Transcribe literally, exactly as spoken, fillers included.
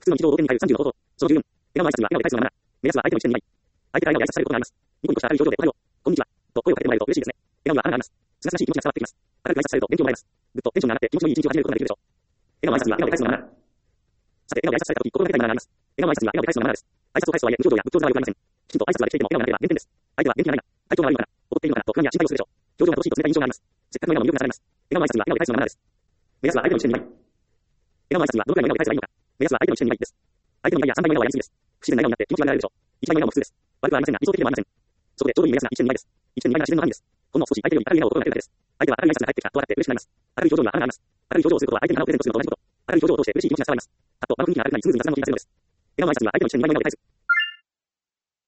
普通の日常を表に変えるさんじゅうの方法。そのじゅうよん。笑顔の挨拶には笑顔で返すのがマナー。目安は相手の一点にない。相手から笑顔で挨拶されることがあります。ニコニコした明るい表情でおはよう、こんにちは、と声をかけてもらえると嬉しいですね。笑顔には穴があります。すがすがしい気持ちが伝わってきます。明るく挨拶されると元気をもらえます。ぐっとテンションが上がって気持ちのいい一日を始めることができるでしょう。笑顔の挨拶には笑顔で返すのがマナー。さて、笑顔で挨拶されたとき心がけたいマナーがあります。笑顔の挨拶には笑顔で返すのがマナーです。挨拶を返すとはいえ、無表情や仏頂面はよくありません。きちんと挨拶ができていても笑顔がなければ減点です。相手は元気がないな、体調が悪いのかな、怒っているのかなと不安や心配をするでしょう。表情が乏しいと冷たい印象があります。せっかくの笑顔の魅力がされます。笑顔の挨拶には笑顔で返すのがマナーです。目安は相手の一点にない。笑顔の挨拶にはどのくらいの笑顔で返せばいいのか。目安は相手の一点にないです。相手のにはいやさんばいの笑顔はやりすぎです。不自然な笑顔になって気持ちが上がるでしょう。いちばいの笑顔も普通です。悪くはありませんが、理想的でもありません。そこでちょうどいい目安がいってんにばいです。いってんにばいが自然の範囲です。ほんの少し相手より明るい笑顔を心がけるだけです。相手は明るい挨拶が返ってきたと分かって嬉しくなります。明るい表情には穴があります。明るい表情をすることは相手に花をプレゼントするのと同じこと。明るい表情を通して嬉しい気持ちが伝わります。あと、場の雰囲気が明るくなりスムーズに雑談も聞かせるのです。笑顔の挨拶には相手の一点にばいの笑顔で返す。